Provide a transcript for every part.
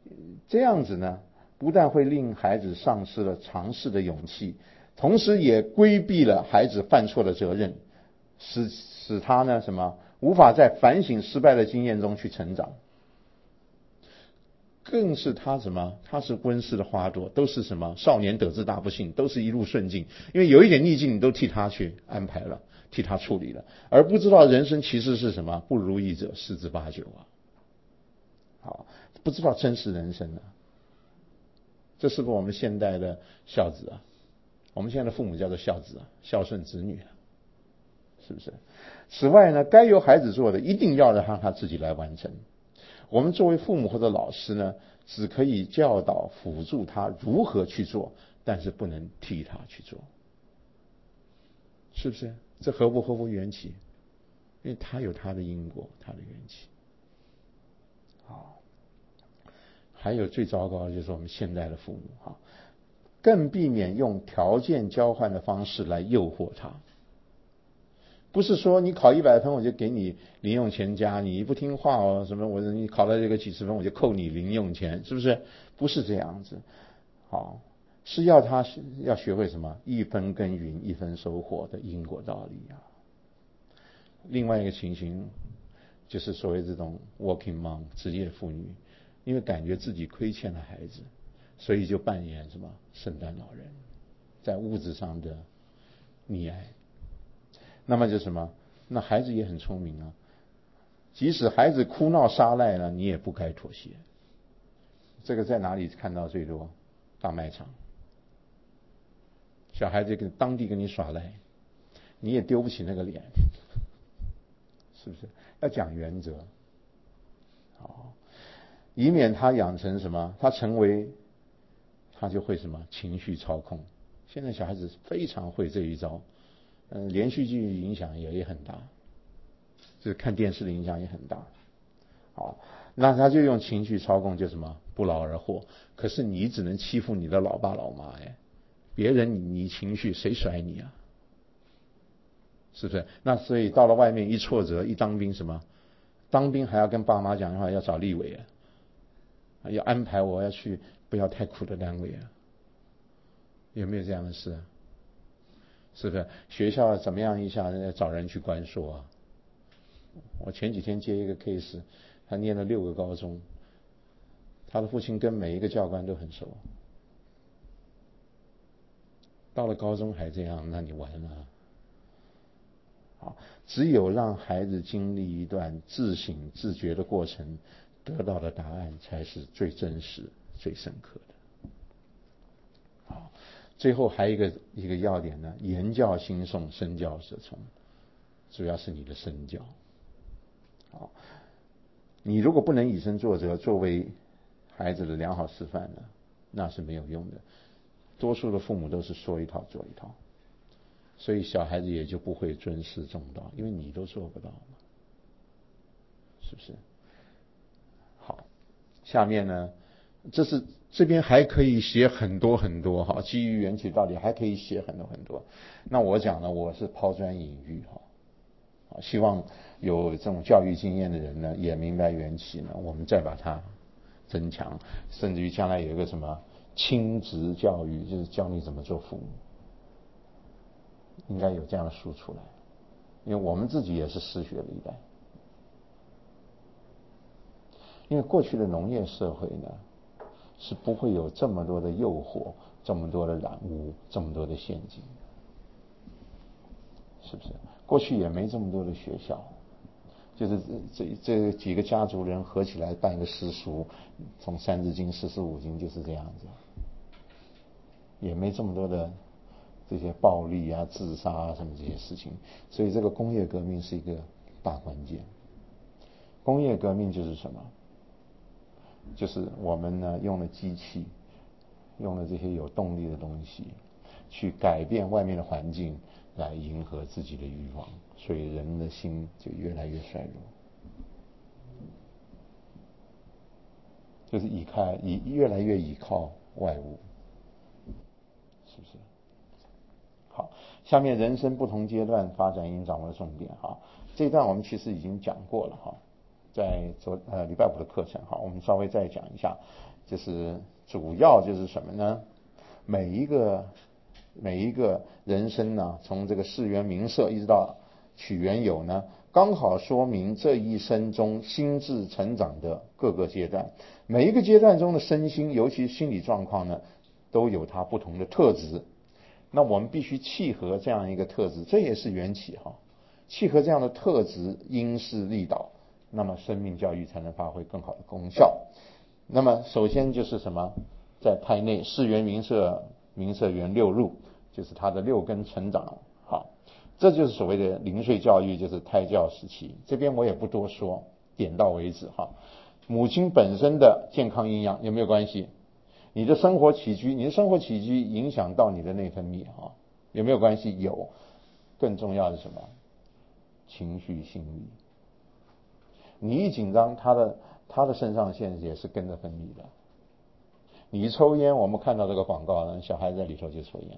这样子呢，不但会令孩子丧失了尝试的勇气，同时也规避了孩子犯错的责任，使他呢无法在反省失败的经验中去成长。更是他是温室的花朵，都是少年得志大不幸，都是一路顺境，因为有一点逆境你都替他去安排了，替他处理了，而不知道人生其实是不如意者十之八九啊。好，不知道真实人生啊。这是不是我们现代的孝子啊？我们现在的父母叫做孝子啊，孝顺子女啊，是不是？此外呢，该由孩子做的一定要让他自己来完成。我们作为父母或者老师呢，只可以教导辅助他如何去做，但是不能替他去做，是不是？这合不合乎缘起？因为他有他的因果，他的缘起。好，还有最糟糕的就是我们现代的父母更避免用条件交换的方式来诱惑他。不是说你考100分我就给你零用钱加，你不听话你考了这个几十分我就扣你零用钱，是不是？不是这样子。好，是要他要学会一分耕耘一分收获的因果道理啊。另外一个情形就是所谓这种 working mom 职业妇女，因为感觉自己亏欠了孩子，所以就扮演圣诞老人，在物质上的溺爱。那么就那孩子也很聪明啊，即使孩子哭闹撒赖了，你也不该妥协。这个在哪里看到最多？大卖场，小孩子当地跟你耍赖，你也丢不起那个脸，是不是？要讲原则，好，以免他养成他成为他就会情绪操控。现在小孩子非常会这一招。连续剧影响也很大，就是看电视的影响也很大。好，那他就用情绪操控，就不劳而获。可是你只能欺负你的老爸老妈别人你情绪谁甩你啊？是不是？那所以到了外面一挫折，一当兵当兵还要跟爸妈讲的话，要找立委要安排我要去不要太苦的单位有没有这样的事啊？是不是？学校怎么样一下找人去关说啊？我前几天接一个 case， 他念了6个高中，他的父亲跟每一个教官都很熟，到了高中还这样，那你完了。好，只有让孩子经历一段自省自觉的过程，得到的答案才是最真实最深刻的。好，最后还有一个要点呢，言教兴颂，身教则从，主要是你的身教。好，你如果不能以身作则，作为孩子的良好示范呢，那是没有用的。多数的父母都是说一套做一套，所以小孩子也就不会尊师重道，因为你都做不到嘛，是不是？好，下面呢，这边还可以写很多很多基于缘起道理还可以写很多很多。那我讲呢，我是抛砖引玉希望有这种教育经验的人呢，也明白缘起呢，我们再把它增强，甚至于将来有一个亲职教育，就是教你怎么做父母，应该有这样的书出来，因为我们自己也是失学的一代。因为过去的农业社会呢，是不会有这么多的诱惑，这么多的染污，这么多的陷阱，是不是？过去也没这么多的学校，就是这几个家族人合起来办一个私塾，从三字经、45经就是这样子，也没这么多的这些暴力啊、自杀啊什么这些事情。所以这个工业革命是一个大关键。工业革命就是什么？就是我们呢用了机器，用了这些有动力的东西，去改变外面的环境，来迎合自己的欲望，所以人的心就越来越衰弱，就是越来越倚靠外物，是不是？好，下面人生不同阶段发展应掌握的重点这一段我们其实已经讲过了在礼拜5的课程我们稍微再讲一下。 就是主要就是什么呢？每一个人生呢，从这个世缘名色一直到取缘有呢，刚好说明这一生中心智成长的各个阶段。每一个阶段中的身心，尤其心理状况呢，都有它不同的特质。那我们必须契合这样一个特质，这也是缘起哈。契合这样的特质，因势利导，那么生命教育才能发挥更好的功效。那么首先就是什么？在胎内世缘名色缘六入，就是它的六根成长。好，这就是所谓的零岁教育，就是胎教时期。这边我也不多说，点到为止哈。母亲本身的健康营养有没有关系？你的生活起居影响到你的内分泌哈，有没有关系？有。更重要的是什么？情绪心理。你一紧张，他的肾上腺也是跟着分泌的。你一抽烟，我们看到这个广告，小孩在里头就抽烟。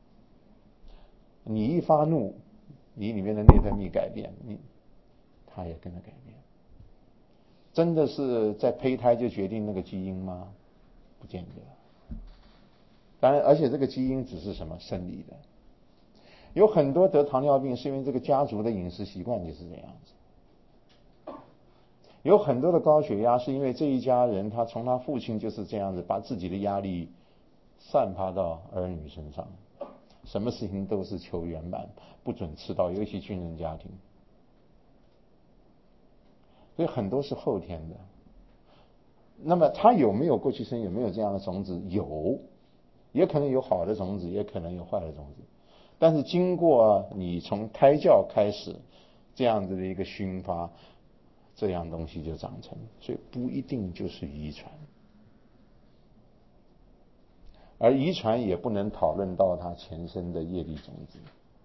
你一发怒，你里面的内分泌改变，他也跟着改变。真的是在胚胎就决定那个基因吗？不见得。当然，而且这个基因只是什么生理的。有很多得糖尿病是因为这个家族的饮食习惯就是这样子。有很多的高血压是因为这一家人他从他父亲就是这样子把自己的压力散发到儿女身上，什么事情都是求圆满，不准迟到，尤其军人家庭。所以很多是后天的。那么他有没有过去生有没有这样的种子？有，也可能有好的种子，也可能有坏的种子。但是经过你从胎教开始这样子的一个熏发，这样东西就长成，所以不一定就是遗传。而遗传也不能讨论到它前身的业力种子。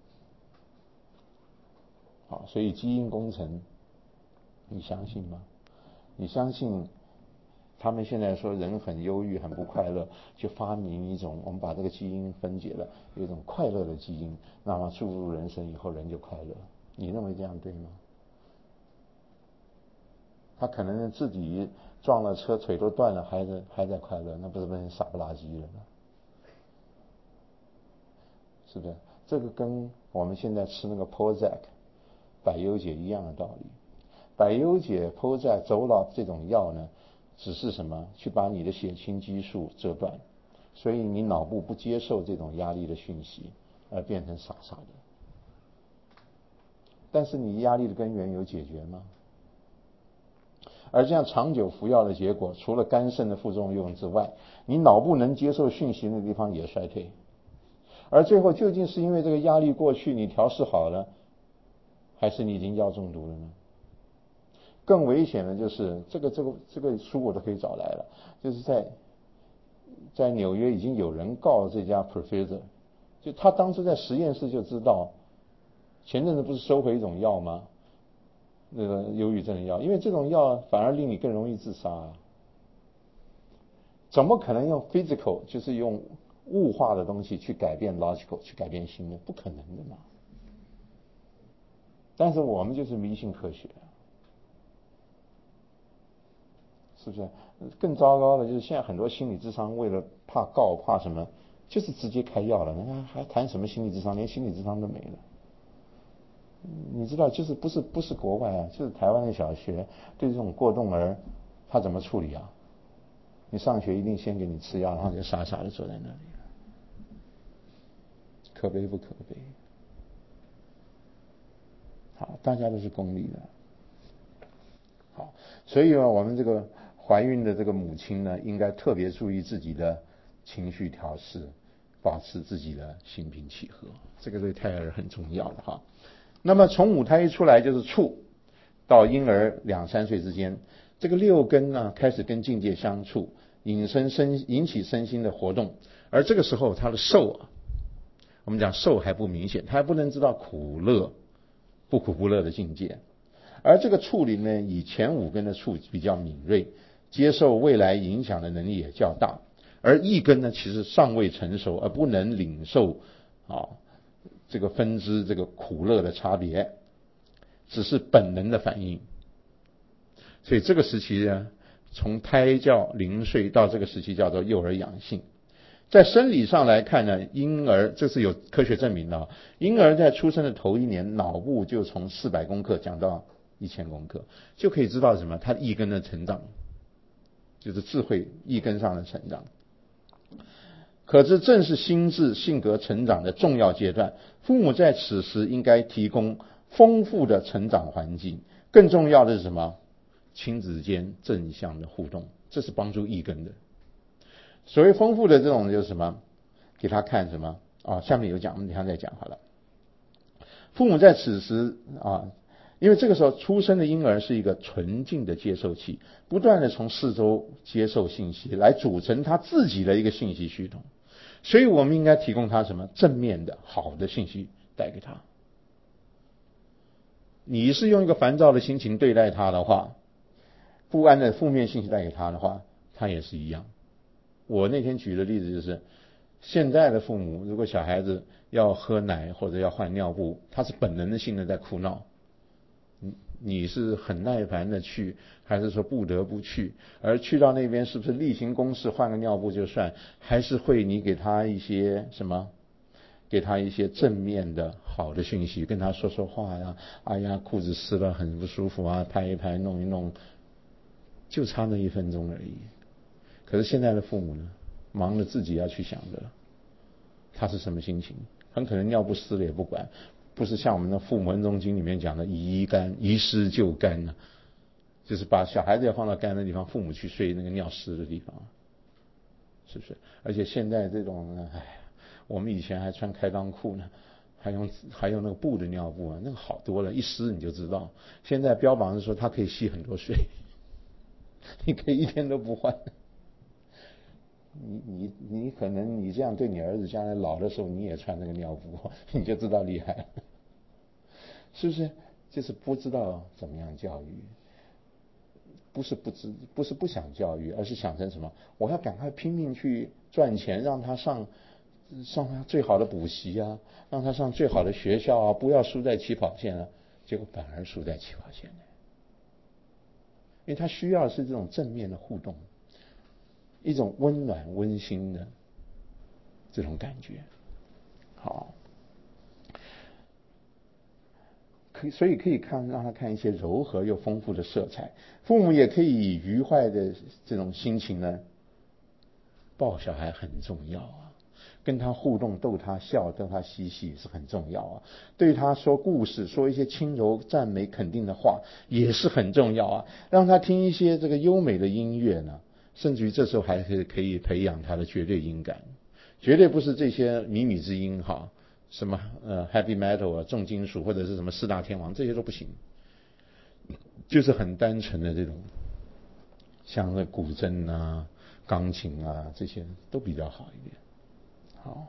好，所以基因工程你相信吗？你相信他们现在说人很忧郁很不快乐，就发明一种我们把这个基因分解了，有一种快乐的基因，那么注入人生以后人就快乐。你认为这样对吗？他可能自己撞了车腿都断了还在快乐，那不是被人傻不拉几了吗？是不是？这个跟我们现在吃那个 Prozac 百忧解一样的道理。百忧解 Prozac 走老这种药呢，只是什么？去把你的血清激素折断，所以你脑部不接受这种压力的讯息，而变成傻傻的。但是你压力的根源有解决吗？而这样长久服药的结果，除了肝肾的副作用之外，你脑部能接受讯息的地方也衰退。而最后究竟是因为这个压力过去你调试好了，还是你已经药中毒了呢？更危险的就是这个书我都可以找来了，就是在纽约已经有人告这家 professor， 就他当初在实验室就知道，前阵子不是收回一种药吗？那个忧郁症的药，因为这种药反而令你更容易自杀啊。怎么可能用 physical 就是用物化的东西去改变 logical 去改变心呢？不可能的嘛。但是我们就是迷信科学，是不是？更糟糕的就是现在很多心理咨商为了怕告怕什么，就是直接开药了，还谈什么心理咨商？连心理咨商都没了。你知道，就是不是国外啊，就是台湾的小学对这种过动儿，他怎么处理啊？你上学一定先给你吃药，然后就傻傻的坐在那里，可悲不可悲？好，大家都是功利的。好，所以呢，我们这个怀孕的这个母亲呢，应该特别注意自己的情绪调试，保持自己的心平气和，这个对胎儿很重要的哈。那么从母胎一出来就是处，到婴儿2-3岁之间，这个六根呢开始跟境界相处，引起身心的活动，而这个时候他的受啊，我们讲受还不明显，他还不能知道苦乐不苦不乐的境界。而这个处灵呢，以前5根的处比较敏锐，接受未来影响的能力也较大，而意根呢，其实尚未成熟，而不能领受这个分支这个苦乐的差别，只是本能的反应。所以这个时期呢， 从胎教零岁到这个时期叫做幼儿养性。在生理上来看呢，婴儿这是有科学证明的，婴儿在出生的头1年，脑部就从400公克讲到1000公克，就可以知道什么？他意根的成长，就是智慧意根上的成长。可知正是心智性格成长的重要阶段，父母在此时应该提供丰富的成长环境。更重要的是什么？亲子间正向的互动，这是帮助意根的。所谓丰富的这种就是什么？给他看什么下面有讲，我们等一下再讲好了。父母在此时因为这个时候出生的婴儿是一个纯净的接受器，不断的从四周接受信息，来组成他自己的一个信息系统。所以我们应该提供他什么？正面的好的信息带给他。你是用一个烦躁的心情对待他的话，不安的负面信息带给他的话，他也是一样。我那天举的例子就是，现在的父母如果小孩子要喝奶或者要换尿布，他是本能性的在哭闹，你是很耐烦的去，还是说不得不去？而去到那边是不是例行公事换个尿布就算，还是会你给他一些什么？给他一些正面的好的讯息，跟他说说话呀，哎呀裤子湿了很不舒服啊，拍一拍弄一弄，就差那1分钟而已。可是现在的父母呢，忙着自己要去想着他是什么心情，很可能尿不湿了也不管，不是像我们的《父母恩宗经》里面讲的移湿就干呢，就是把小孩子要放到干的地方，父母去睡那个尿湿的地方，是不是？而且现在这种我们以前还穿开裆裤呢，还用那个布的尿布那个好多了，一湿你就知道。现在标榜是说它可以吸很多水，你可以一天都不换。你可能你这样对你儿子将来老的时候你也穿那个尿布，你就知道厉害了，是不是？就是不知道怎么样教育，不是不想教育，而是想成什么？我要赶快拼命去赚钱，让他上他最好的补习啊，让他上最好的学校啊，不要输在起跑线了。结果反而输在起跑线了，因为他需要的是这种正面的互动，一种温暖温馨的这种感觉。好，所以可以让他看一些柔和又丰富的色彩。父母也可以以愉快的这种心情呢，抱小孩很重要啊，跟他互动，逗他笑，逗他嬉戏是很重要啊。对他说故事，说一些轻柔赞美肯定的话也是很重要啊。让他听一些这个优美的音乐呢，甚至于这时候还是可以培养他的绝对音感，绝对不是这些靡靡之音什么heavy metal 重金属或者是什么4大天王，这些都不行，就是很单纯的这种，像那古筝啊、钢琴啊这些都比较好一点。好，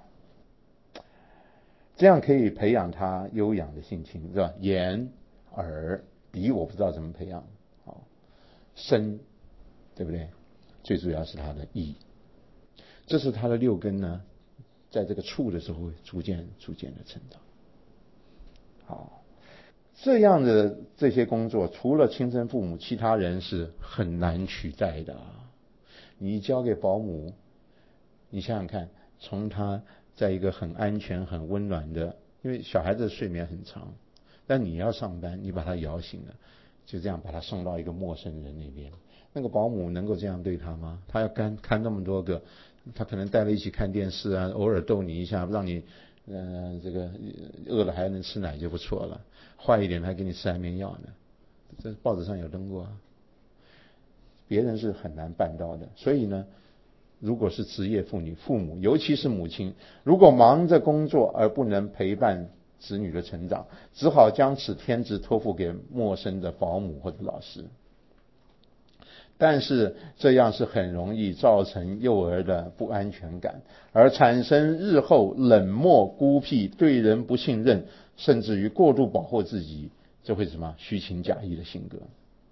这样可以培养他优养的性情，是吧？眼、耳、鼻我不知道怎么培养，身，对不对？最主要是他的意，这是他的6根呢，在这个触的时候会逐渐的成长。好，这样的这些工作，除了亲生父母，其他人是很难取代的。你交给保姆，你想想看，从他在一个很安全、很温暖的，因为小孩子的睡眠很长，但你要上班，你把他摇醒了，就这样把他送到一个陌生人那边，那个保姆能够这样对他吗？他要看那么多个，他可能带了一起看电视啊，偶尔逗你一下，让你这个饿了还能吃奶就不错了，坏一点还给你吃安眠药呢，这报纸上有登过啊。别人是很难办到的。所以呢，如果是职业妇女、父母，尤其是母亲，如果忙着工作而不能陪伴子女的成长，只好将此天职托付给陌生的保姆或者老师。但是这样是很容易造成幼儿的不安全感，而产生日后冷漠、孤僻、对人不信任，甚至于过度保护自己，这会什么虚情假意的性格。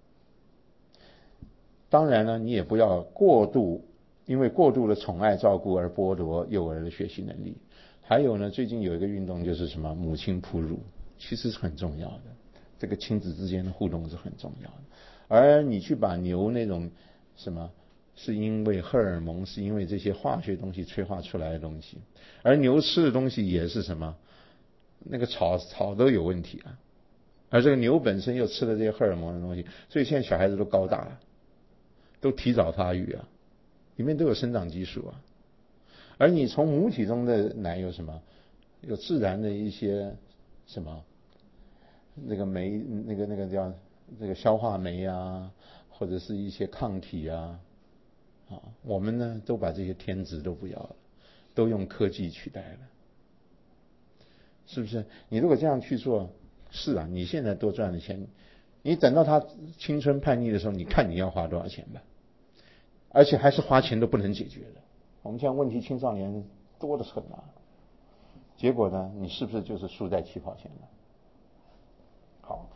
当然呢，你也不要因为过度的宠爱照顾而剥夺幼儿的学习能力。还有呢，最近有一个运动就是什么母亲哺乳，其实是很重要的，这个亲子之间的互动是很重要的。而你去把牛那种什么？是因为荷尔蒙，是因为这些化学东西催化出来的东西。而牛吃的东西也是什么？那个草都有问题啊。而这个牛本身又吃了这些荷尔蒙的东西，所以现在小孩子都高大了，都提早发育啊，里面都有生长激素啊。而你从母体中的奶有什么？有自然的一些什么？那个酶，那个叫这个消化酶啊，或者是一些抗体啊，我们呢都把这些天质都不要了，都用科技取代了，是不是？你如果这样去做，是啊，你现在多赚的钱，你等到他青春叛逆的时候，你看你要花多少钱吧，而且还是花钱都不能解决的。我们现在问题青少年多得很啊，结果呢，你是不是就是输在起跑线了？好，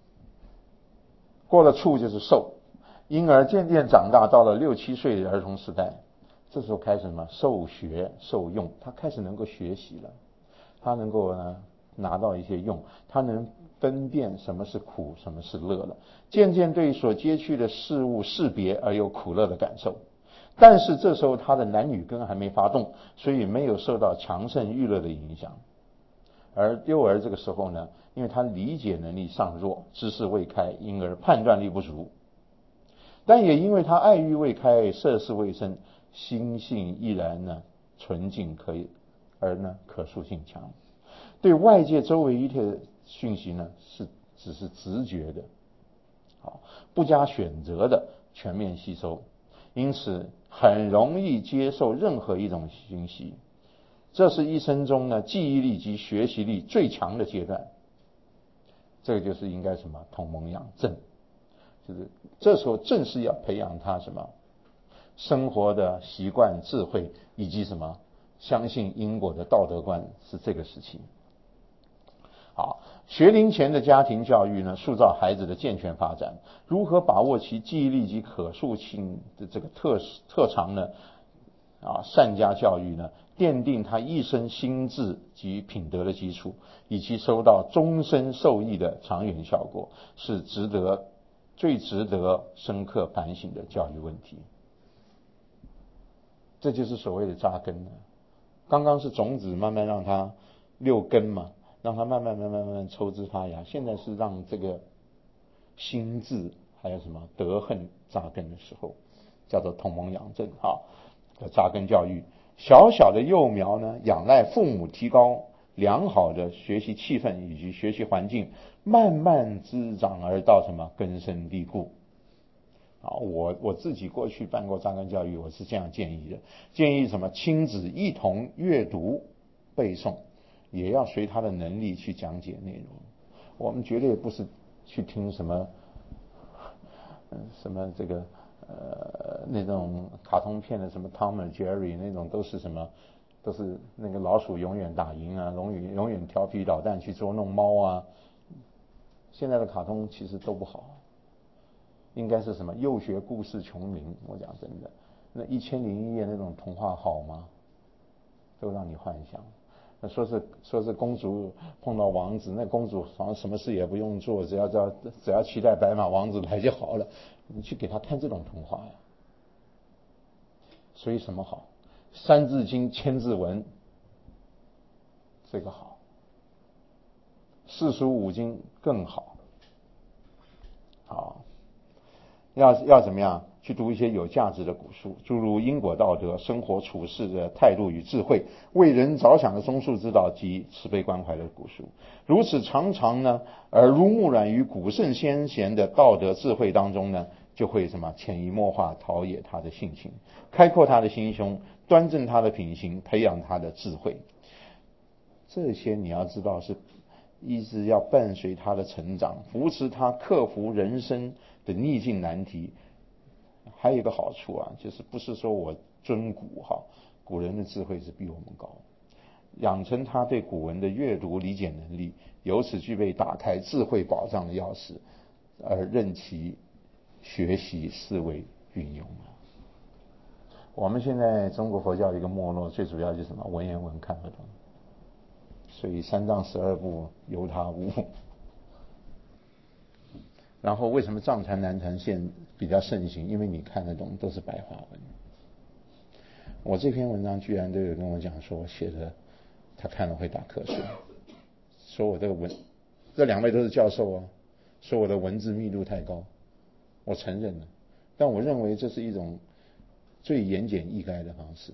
过了处就是受，婴儿渐渐长大，到了6、7岁的儿童时代，这时候开始什么？受学受用，他开始能够学习了，他能够呢拿到一些用，他能分辨什么是苦，什么是乐了，渐渐对所接触的事物识别而有苦乐的感受。但是这时候他的男女根还没发动，所以没有受到强盛欲乐的影响。而幼儿这个时候呢，因为他理解能力尚弱，知识未开，因而判断力不足，但也因为他爱欲未开，涉世未深，心性依然呢纯净可以，而呢可塑性强，对外界周围一切讯息呢只是直觉的，好，不加选择的全面吸收，因此很容易接受任何一种信息。这是一生中呢记忆力及学习力最强的阶段。这个就是应该什么？同盟养正，就是这时候正是要培养他什么？生活的习惯、智慧，以及什么？相信因果的道德观，是这个时期。好，学龄前的家庭教育呢，塑造孩子的健全发展。如何把握其记忆力及可塑性的这个特长呢？善加教育呢，奠定他一生心智及品德的基础，以及收到终身受益的长远效果，是最值得深刻反省的教育问题。这就是所谓的扎根了。刚刚是种子，慢慢让它溜根嘛，让它慢慢抽枝发芽。现在是让这个心智还有什么德恨扎根的时候，叫做同盟养正的扎根教育。小小的幼苗呢，仰赖父母提高良好的学习气氛以及学习环境，慢慢滋长而到什么根深蒂固。我自己过去办过扎根教育，我是这样建议的：建议什么？亲子一同阅读背诵，也要随他的能力去讲解内容。我们绝对不是去听什么这个那种卡通片的什么 Tom and Jerry 那种，都是什么？都是那个老鼠永远打赢啊，永远调皮捣蛋去捉弄猫啊。现在的卡通其实都不好。应该是什么？幼学故事琼林。我讲真的，那1001夜那种童话好吗？都让你幻想。那说是公主碰到王子，那公主好像什么事也不用做，只要期待白马王子来就好了。你去给他看这种童话呀。所以什么好？三字经千字文，这个好。四书五经更好。好。要怎么样去读一些有价值的古书，诸如因果道德、生活处事的态度与智慧、为人着想的松树之道及慈悲关怀的古书。如此常常呢，耳濡目染于古圣先贤的道德智慧当中呢，就会什么潜移默化陶冶他的性情，开阔他的心胸，端正他的品行，培养他的智慧。这些你要知道是一直要伴随他的成长，扶持他克服人生的逆境难题。还有一个好处啊，就是不是说我尊古人的智慧是比我们高，养成他对古文的阅读理解能力，由此具备打开智慧宝藏的钥匙，而任其学习思维运用。我们现在中国佛教一个没落，最主要就是什么？文言文看不懂，所以3藏12部由他悟。 然后为什么藏传南传线比较盛行？因为你看得懂，都是白话文。我这篇文章居然都有跟我讲说，我写的他看了会打瞌睡，说我这个这两位都是教授啊，说我的文字密度太高，我承认了，但我认为这是一种最言简意赅的方式，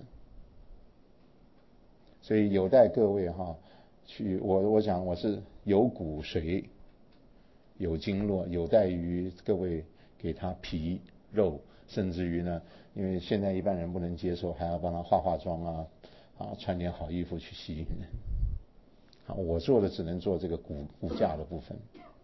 所以有待各位我想我是有骨髓有经络，有待于各位给他皮肉，甚至于呢，因为现在一般人不能接受，还要帮他化化妆穿点好衣服去吸引人。我做的只能做这个骨架的部分。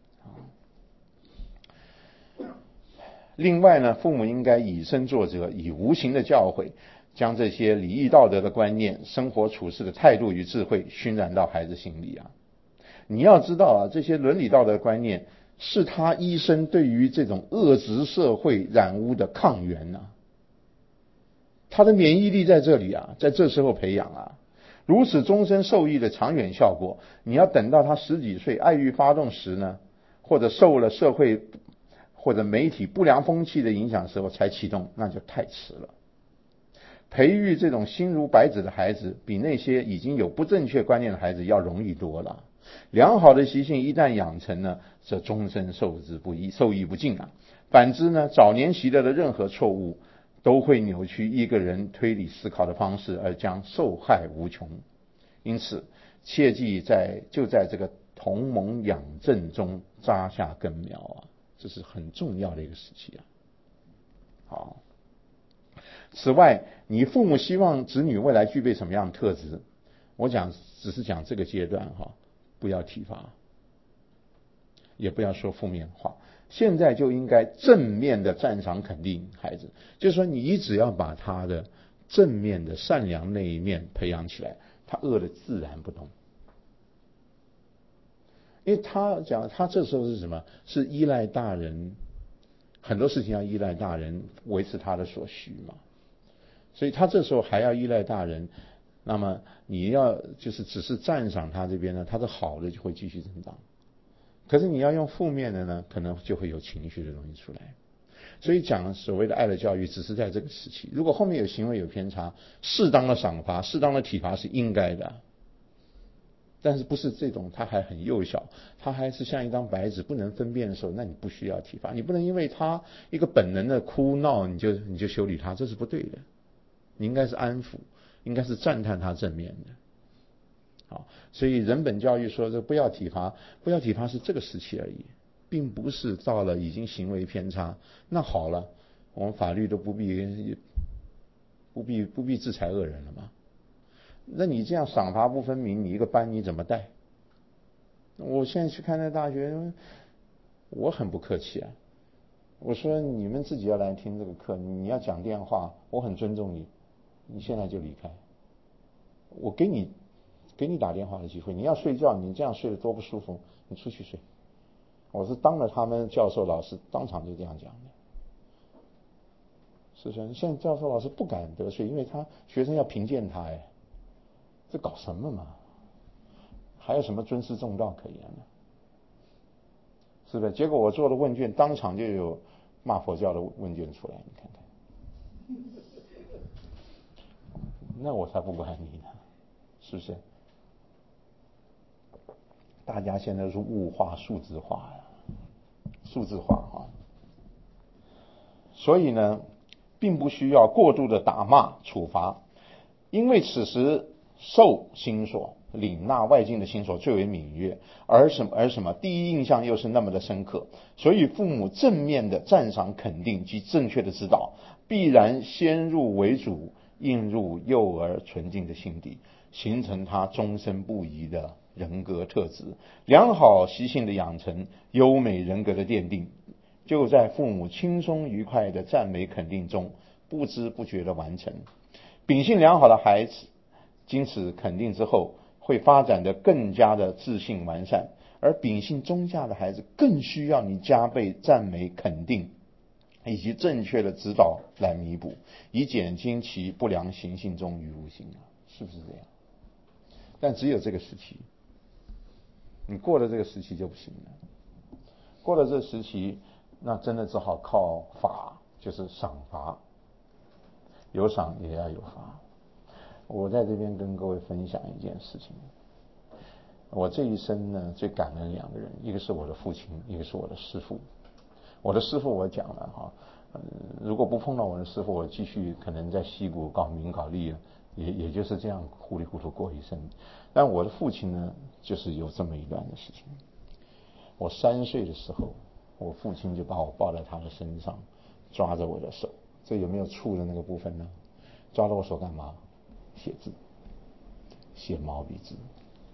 另外呢，父母应该以身作则，以无形的教诲，将这些礼义道德的观念、生活处事的态度与智慧熏染到孩子心里啊。你要知道这些伦理道德观念是他一生对于这种恶质社会染污的抗原他的免疫力在这里在这时候培养如此终身受益的长远效果，你要等到他十几岁爱欲发动时呢，或者受了社会或者媒体不良风气的影响时候才启动，那就太迟了。培育这种心如白纸的孩子，比那些已经有不正确观念的孩子要容易多了。良好的习性一旦养成呢，则终身受益不尽反之呢，早年习得的任何错误，都会扭曲一个人推理思考的方式，而将受害无穷。因此，切记就在这个同盟养正中扎下根苗这是很重要的一个时期好。此外，你父母希望子女未来具备什么样的特质？我只是讲这个阶段不要体罚，也不要说负面话，现在就应该正面的赞赏肯定孩子，就是说你只要把他的正面的善良那一面培养起来，他恶的自然不动。因为他这时候是什么？是依赖大人，很多事情要依赖大人维持他的所需嘛，所以他这时候还要依赖大人。那么你要就是只是赞赏他这边呢，他的好的就会继续增长。可是你要用负面的呢，可能就会有情绪的东西出来。所以讲所谓的爱的教育，只是在这个时期。如果后面有行为有偏差，适当的赏罚、适当的体罚是应该的。但是不是这种他还很幼小，他还是像一张白纸不能分辨的时候，那你不需要体罚，你不能因为他一个本能的哭闹你就修理他，这是不对的。你应该是安抚，应该是赞叹他正面的。好，所以人本教育说这不要体罚，不要体罚是这个时期而已，并不是到了已经行为偏差，那好了，我们法律都不必制裁恶人了吗？那你这样赏罚不分明，你一个班你怎么带？我现在去看那大学，我很不客气我说你们自己要来听这个课，你要讲电话，我很尊重你，你现在就离开。我给你打电话的机会，你要睡觉，你这样睡得多不舒服，你出去睡。我是当着他们教授老师当场就这样讲的。是不是？现在教授老师不敢得罪，因为他学生要评鉴他这搞什么嘛？还有什么尊师重道可言呢？是不是？结果我做了问卷，当场就有骂佛教的问卷出来，你看看。那我才不管你呢，是不是？大家现在是物化、数字化所以呢，并不需要过度的打骂处罚，因为此时受心所领纳外境的心所最为敏锐，而什么第一印象又是那么的深刻，所以父母正面的赞赏肯定及正确的指导，必然先入为主，映入幼儿纯净的心底，形成他终身不移的人格特质，良好习性的养成，优美人格的奠定，就在父母轻松愉快的赞美肯定中不知不觉的完成。秉性良好的孩子经此肯定之后，会发展得更加的自信完善，而秉性中下的孩子更需要你加倍赞美肯定以及正确的指导来弥补，以减轻其不良行性中于无形是不是这样？但只有这个时期，你过了这个时期就不行了。过了这个时期， 那真的只好靠法，就是赏罚，有赏也要有罚。我在这边跟各位分享一件事情，我这一生呢最感恩两个人，一个是我的父亲，一个是我的师父。我的师父我讲了哈，如果不碰到我的师父，我继续可能在西谷搞名搞利，也就是这样糊里糊涂过一生。但我的父亲呢，就是有这么一段的事情。我3岁的时候，我父亲就把我抱在他的身上，抓着我的手，这有没有触的那个部分呢？抓着我手干嘛？写字，写毛笔字。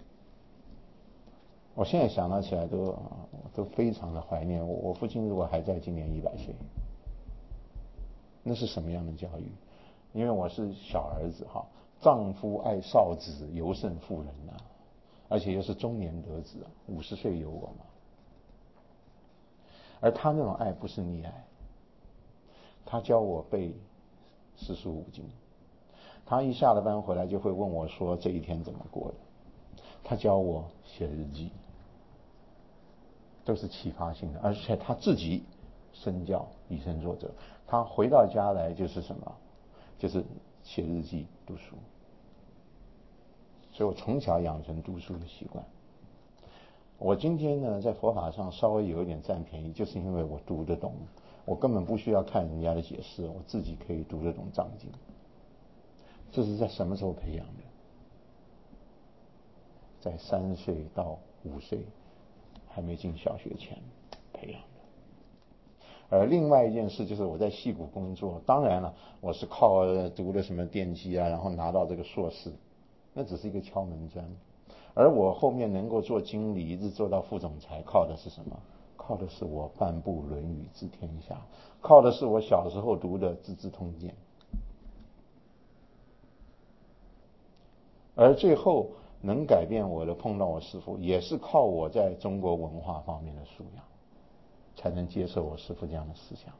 我现在想到起来都非常的怀念我父亲。如果还在，今年100岁，那是什么样的教育？因为我是小儿子哈，丈夫爱少子，尤胜妇人呐，而且又是中年得子，50岁有我嘛。而他那种爱不是溺爱，他教我背四书五经，他一下了班回来就会问我说这一天怎么过的，他教我写日记，都是启发性的，而且他自己身教以身作则，他回到家来就是什么，就是写日记读书，所以我从小养成读书的习惯。我今天呢在佛法上稍微有一点占便宜，就是因为我读得懂，我根本不需要看人家的解释，我自己可以读得懂藏经。这是在什么时候培养的？在3岁到5岁还没进小学前培养的。而另外一件事就是我在矽谷工作，当然了，我是靠读的什么电机啊，然后拿到这个硕士，那只是一个敲门砖。而我后面能够做经理，一直做到副总裁，靠的是什么？靠的是我半部《论语》治天下，靠的是我小时候读的《资治通鉴》。而最后能改变我的，碰到我师父，也是靠我在中国文化方面的素养，才能接受我师父这样的思想。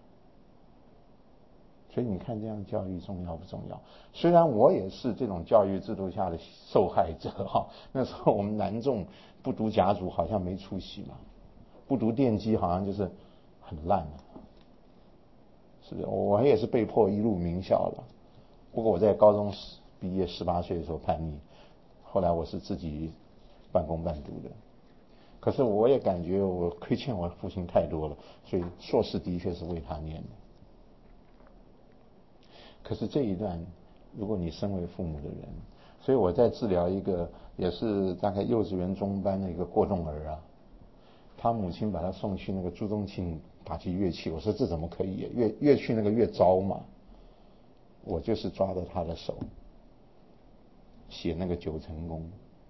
所以你看这样教育重要不重要？虽然我也是这种教育制度下的受害者哈，那时候我们南众不读甲组好像没出息嘛，不读电机好像就是很烂了，是不是？我也是被迫一入名校了，不过我在高中毕业18岁的时候叛逆，后来我是自己半工半读的。可是我也感觉我亏欠我父亲太多了，所以硕士的确是为他念的。可是这一段，如果你身为父母的人，所以我在治疗一个也是大概幼稚园中班的一个过动儿啊，他母亲把他送去那个朱宗庆打击乐器，我说这怎么可以？越去那个越糟嘛。我就是抓着他的手写那个9成功，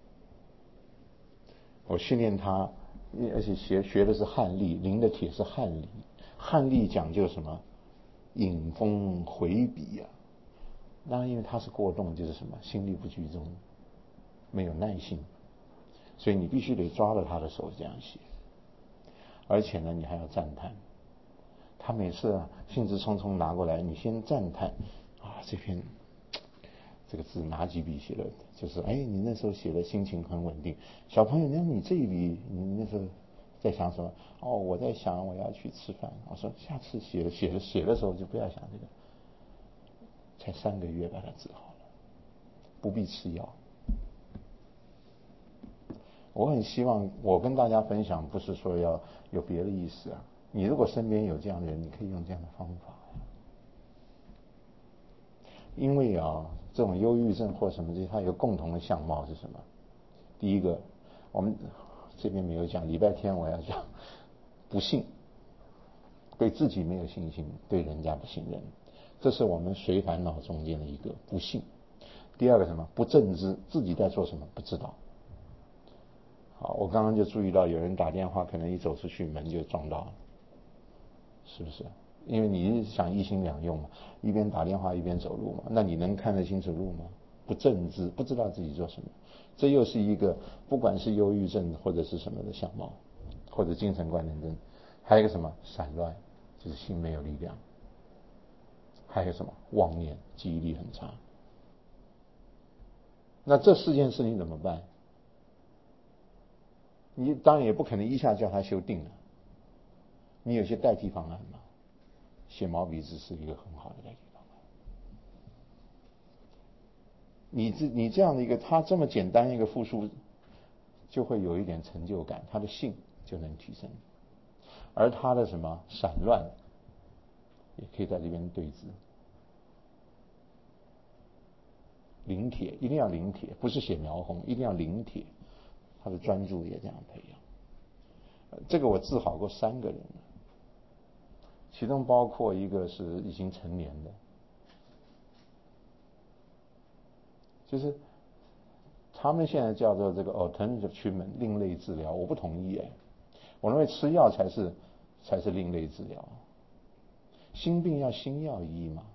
我训练他，而且学的是汉隶，临的帖是汉隶，汉隶讲究什么？引风回笔啊。那因为他是过动，就是什么？心力不集中，没有耐性，所以你必须得抓着他的手这样写。而且呢，你还要赞叹。他每次兴致冲冲拿过来，你先赞叹啊，这个字哪几笔写的？就是你那时候写的心情很稳定。小朋友，你这一笔，你那时候在想什么？我在想我要去吃饭。我说下次写的时候就不要想这个。才3个月把它治好了，不必吃药。我很希望我跟大家分享，不是说要有别的意思啊。你如果身边有这样的人，你可以用这样的方法。因为这种忧郁症或什么这些，它有共同的相貌是什么？第一个，我们这边没有讲，礼拜天我要讲，不信，对自己没有信心，对人家不信任，这是我们随烦恼中间的一个不信。第二个什么？不正知，自己在做什么不知道。好，我刚刚就注意到有人打电话，可能一走出去门就撞到了，是不是？因为你想一心两用嘛，一边打电话一边走路嘛，那你能看得清楚路吗？不正知，不知道自己做什么，这又是一个不管是忧郁症或者是什么的相貌，或者精神官能症。还有一个什么？散乱，就是心没有力量。还有什么？妄念，记忆力很差。那这4件事你怎么办？你当然也不可能一下叫他修定了， 你有些代替方案吗？写毛笔字是一个很好的代替方案。你这样的一个，他这么简单一个复述，就会有一点成就感，他的性就能提升，而他的什么散乱，也可以在这边对峙。临帖一定要临帖，不是写描红，一定要临帖，他的专注也这样培养。这个我治好过3个人，其中包括一个是已经成年的，就是他们现在叫做这个 alternative treatment 另类治疗，我不同意哎，我认为吃药才是另类治疗，心病要心药医嘛。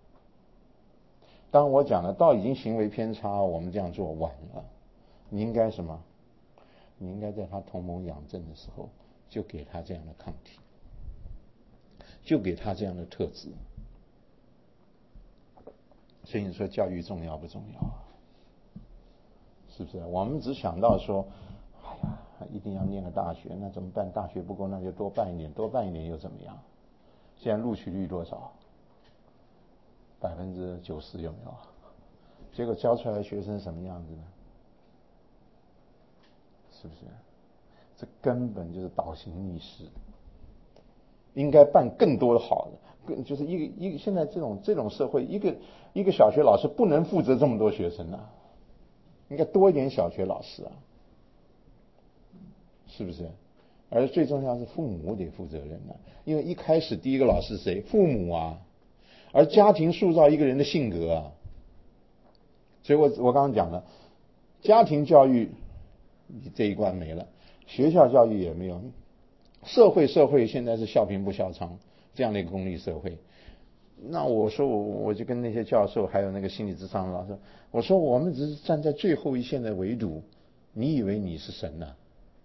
当我讲了到已经行为偏差，我们这样做晚了，你应该什么？你应该在他同盟养正的时候就给他这样的抗体，就给他这样的特质。所以你说教育重要不重要啊？是不是？我们只想到说，哎呀，一定要念个大学，那怎么办？大学不够，那就多办一点，多办一点又怎么样？现在录取率多少？90%有没有？结果教出来的学生什么样子呢？是不是？这根本就是倒行逆施。应该办更多的好的，就是一个现在这种社会，一个小学老师不能负责这么多学生啊，应该多一点小学老师啊，是不是？而最重要是父母得负责任啊，因为一开始第一个老师谁？父母啊，而家庭塑造一个人的性格啊。所以我刚刚讲了，家庭教育你这一关没了，学校教育也没有，社会现在是笑贫不笑娼这样的一个功利社会。那我说我就跟那些教授还有那个心理咨商的老师，我说我们只是站在最后一线的围堵，你以为你是神呢？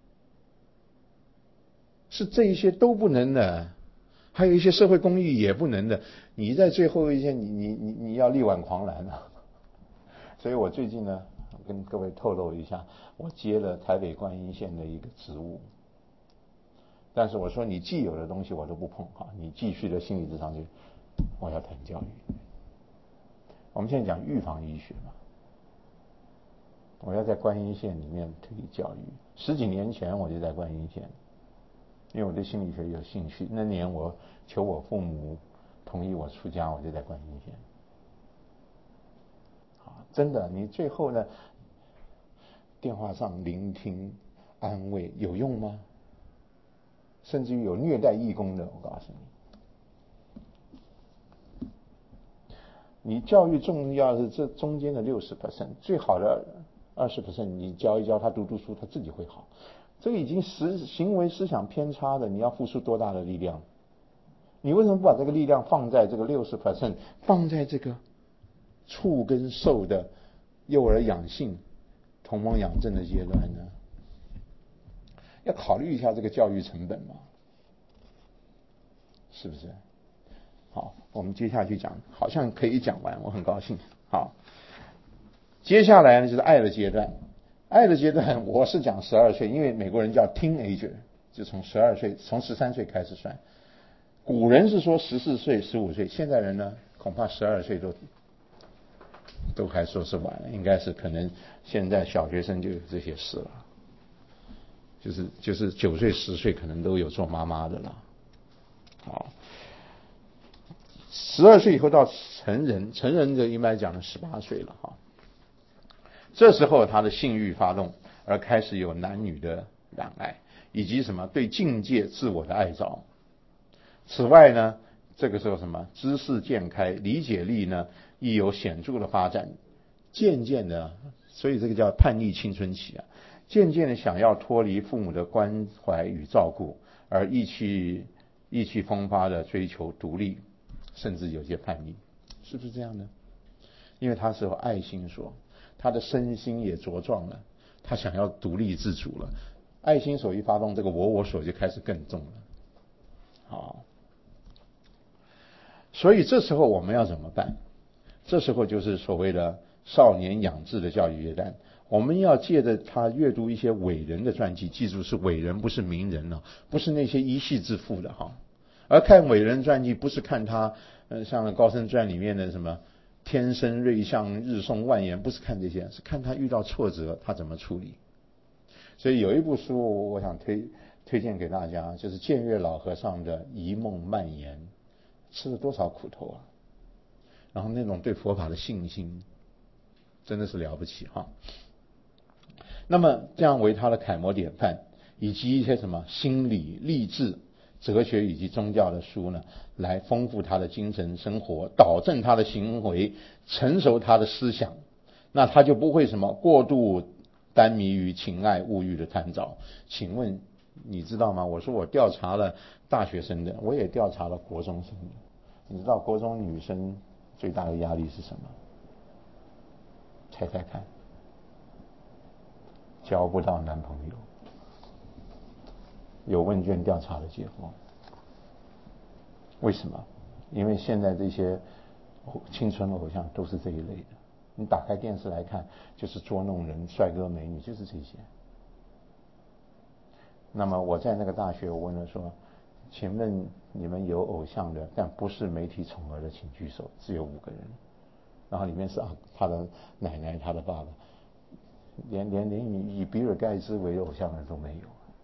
是这一些都不能的，还有一些社会公益也不能的，你在最后一线，你要力挽狂澜啊！所以我最近呢，跟各位透露一下，我接了台北观音县的一个职务，但是我说你既有的东西我都不碰哈，你继续的心理咨商去，我要谈教育。我们现在讲预防医学嘛，我要在观音县里面推教育。10几年前我就在观音县，因为我对心理学有兴趣。那年我求我父母同意我出家，我就在观音县。真的，你最后呢，电话上聆听安慰有用吗？甚至于有虐待义工的，我告诉你，你教育重要是这中间的60%，最好的20%，你教一教他读书，他自己会好。这个已经行为思想偏差的，你要付出多大的力量？你为什么不把这个力量放在这个60%，放在这个畜跟兽的幼儿养性、同盟养正的阶段呢？要考虑一下这个教育成本嘛，是不是？好，我们接下去讲，好像可以讲完，我很高兴。好，接下来呢就是爱的阶段。爱的阶段，我是讲12岁，因为美国人叫 teenager， 就从12岁，从13岁开始算。古人是说14岁、15岁，现在人呢恐怕12岁都还说是晚了，应该是可能现在小学生就有这些事了，就是9岁、10岁可能都有做妈妈的了。好，12岁以后到成人就一般讲的18岁了哈。这时候他的性欲发动，而开始有男女的染爱，以及什么对境界自我的爱着。此外呢，这个时候什么知识渐开，理解力呢亦有显著的发展，渐渐的，所以这个叫叛逆青春期啊，渐渐的想要脱离父母的关怀与照顾，而意气风发的追求独立，甚至有些叛逆，是不是这样呢？因为他是有爱心所，他的身心也茁壮了，他想要独立自主了，爱心所一发动，这个我所就开始更重了。好，所以这时候我们要怎么办？这时候就是所谓的少年养志的教育阶段。我们要借着他阅读一些伟人的传记，记住是伟人，不是名人了，不是那些一夕致富的哈。而看伟人传记，不是看他像《高僧传》里面的什么天生瑞相，日送万言，不是看这些，是看他遇到挫折他怎么处理。所以有一部书我想推荐给大家，就是建岳老和尚的《一梦蔓延》，吃了多少苦头啊！然后那种对佛法的信心，真的是了不起哈。那么这样为他的楷模典范，以及一些什么心理、励志、哲学以及宗教的书呢，来丰富他的精神生活，导正他的行为，成熟他的思想，那他就不会什么过度耽迷于情爱物欲的贪着。请问你知道吗？我说我调查了大学生的，我也调查了国中生的。你知道国中女生最大的压力是什么？猜猜看。交不到男朋友。有问卷调查的结果。为什么？因为现在这些青春偶像都是这一类的。你打开电视来看，就是捉弄人，帅哥美女就是这些。那么我在那个大学，我问了说，请问你们有偶像的，但不是媒体宠儿的，请举手。只有5个人。然后里面是他的奶奶，他的爸爸，连以比尔盖茨为偶像的都没有。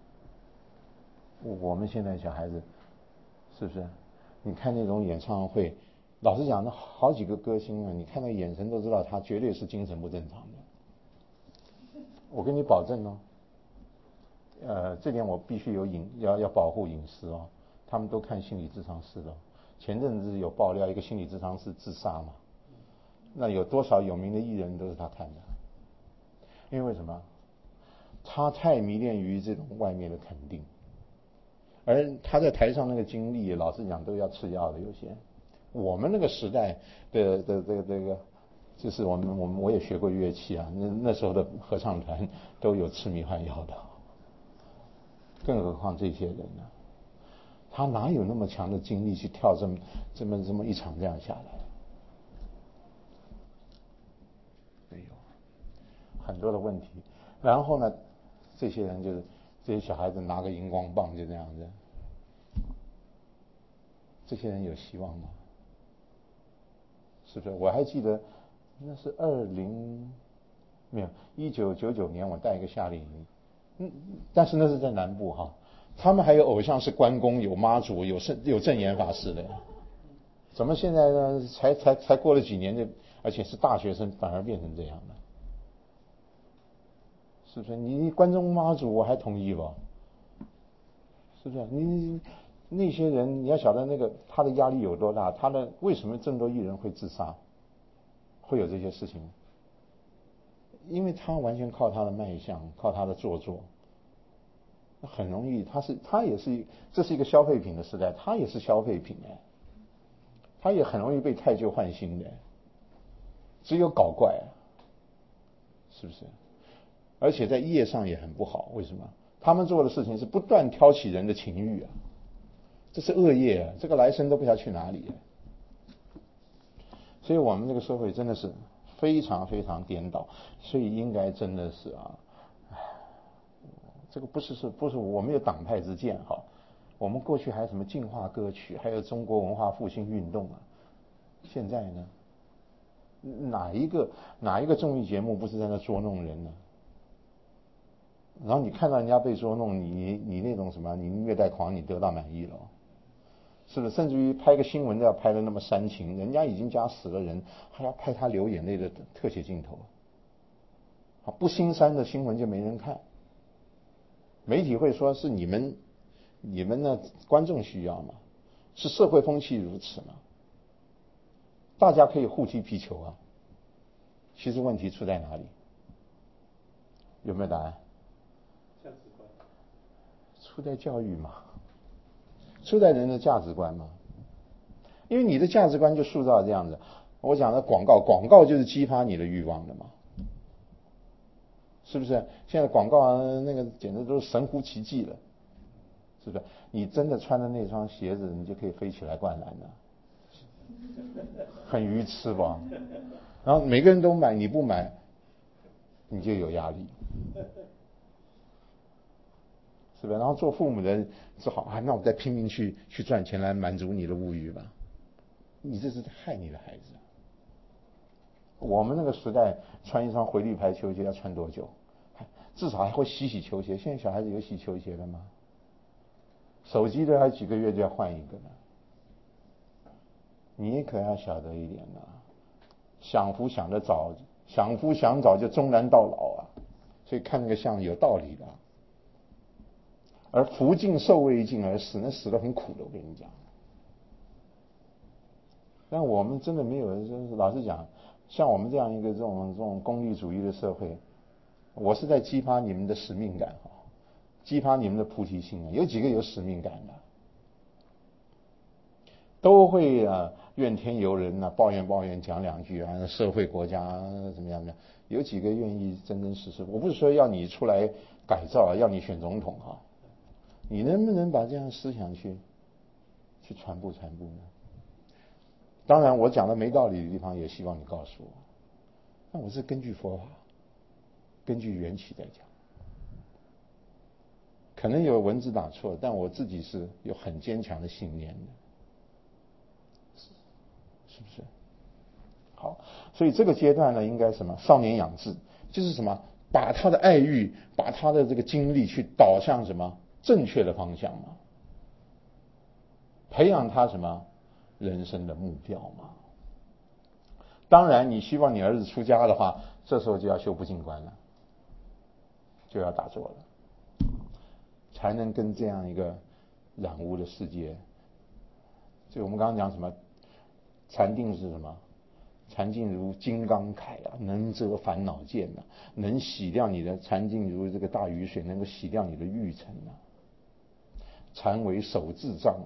我们现在小孩子是不是？你看那种演唱会，老实讲，那好几个歌星啊，你看那眼神都知道他绝对是精神不正常的。我跟你保证哦，这点我必须要保护隐私哦。他们都看心理咨商师的。前阵子有爆料，一个心理咨商师自杀嘛，那有多少有名的艺人都是他看的。因为什么？他太迷恋于这种外面的肯定。而他在台上那个经历，老实讲都要吃药的。有些我们那个时代的这个，就是我也学过乐器啊，那时候的合唱团都有吃迷幻药的，更何况这些人呢？他哪有那么强的精力去跳这么一场这样下来？没有，很多的问题。然后呢，这些人就是这些小孩子拿个荧光棒就这样子。这些人有希望吗？是不是？我还记得那是没有1999年，我带一个夏令营，但是那是在南部哈，他们还有偶像是关公，有妈祖，有证严法师的。怎么现在呢？才过了几年就，而且是大学生反而变成这样了，是不是？你关公妈祖我还同意吧？是不是？你那些人你要晓得那个他的压力有多大，为什么这么多艺人会自杀，会有这些事情？因为他完全靠他的卖相，靠他的做作，很容易，他也是，这是一个消费品的时代，他也是消费品哎，他也很容易被太旧换新的，只有搞怪，是不是？而且在业上也很不好，为什么？他们做的事情是不断挑起人的情欲啊，这是恶业啊，这个来生都不晓得去哪里。所以我们这个社会真的是非常非常颠倒，所以应该真的是这个不是我们有党派之见哈，我们过去还有什么净化歌曲，还有中国文化复兴运动啊，现在呢，哪一个综艺节目不是在那捉弄人呢？然后你看到人家被捉弄，你那种什么，你虐待狂，你得到满意了，是不是？甚至于拍个新闻都要拍的那么煽情，人家已经家死了人，还要拍他流眼泪的特写镜头，不心酸的新闻就没人看。媒体会说是你们的观众需要吗？是社会风气如此吗？大家可以互踢皮球啊。其实问题出在哪里？有没有答案？价值观。出在教育嘛，出在人的价值观嘛。因为你的价值观就塑造这样子。我讲的广告就是激发你的欲望的嘛，是不是？现在广告那个简直都是神乎其技了，是不是？你真的穿的那双鞋子，你就可以飞起来灌篮了，很愚痴吧？ 然后每个人都买，你不买，你就有压力，是吧？然后做父母的只好那我再拼命去赚钱来满足你的物欲吧，你这是在害你的孩子。我们那个时代穿一双回力牌球鞋要穿多久？至少还会洗球鞋。现在小孩子有洗球鞋的吗？手机都还几个月就要换一个呢。你可要晓得一点啊，享福享得早，享福享早就终难到老啊。所以看那个像有道理的。而福尽寿未尽而死，那死得很苦的，我跟你讲。但我们真的没有，就是老实讲，像我们这样一个这种功利主义的社会，我是在激发你们的使命感，激发你们的菩提心啊。有几个有使命感的？都会怨天尤人抱怨讲两句社会国家怎么样？有几个愿意真实？我不是说要你出来改造，要你选总统你能不能把这样思想去传播呢？当然，我讲的没道理的地方，也希望你告诉我。那我是根据佛法，根据缘起在讲，可能有文字打错，但我自己是有很坚强的信念的。是不是？好，所以这个阶段呢，应该什么？少年养志，就是什么？把他的爱欲，把他的这个精力去导向什么正确的方向嘛？培养他什么人生的目标嘛？当然，你希望你儿子出家的话，这时候就要修不净观了，就要打坐了，才能跟这样一个染污的世界。所以我们刚刚讲什么？禅定是什么？禅定如金刚铠能遮烦恼剑能洗掉你的禅定如这个大雨水，能够洗掉你的欲尘禅为手智障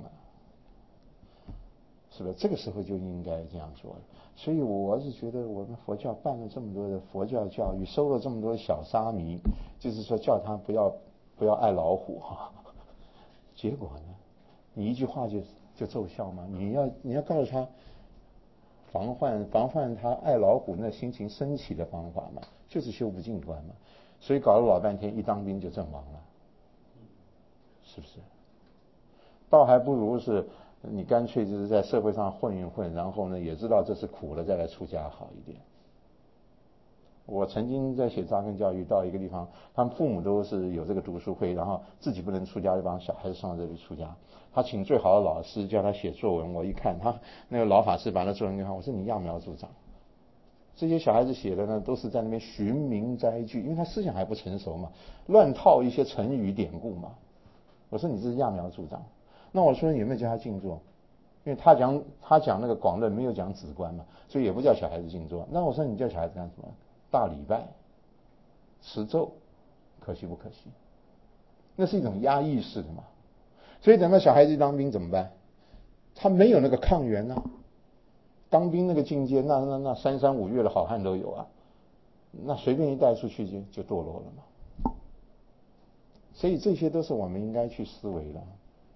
是不是？这个时候就应该这样做了。所以我是觉得，我们佛教办了这么多的佛教教育，收了这么多小沙弥，就是说叫他不要爱老虎结果呢，你一句话就奏效吗？你要告诉他防范他爱老虎那心情升起的方法嘛，就是修不净观嘛。所以搞了老半天，一当兵就阵亡了，是不是？倒还不如是你干脆就是在社会上混一混，然后呢也知道这是苦了，再来出家好一点。我曾经在写扎根教育到一个地方，他们父母都是有这个读书会，然后自己不能出家，就帮小孩子上这里出家。他请最好的老师叫他写作文，我一看他那个老法师把那作文给他，我说你揠苗助长。这些小孩子写的呢，都是在那边寻名摘句，因为他思想还不成熟嘛，乱套一些成语典故嘛。我说你这是揠苗助长。那我说你有没有叫他静坐？因为他讲那个广论没有讲止观嘛，所以也不叫小孩子静坐。那我说你叫小孩子干什么？大礼拜、持咒，可惜不可惜？那是一种压抑式的嘛。所以等到小孩子当兵怎么办？他没有那个抗原当兵那个境界，那3、5月的好汉都有那随便一带出去就堕落了嘛。所以这些都是我们应该去思维的。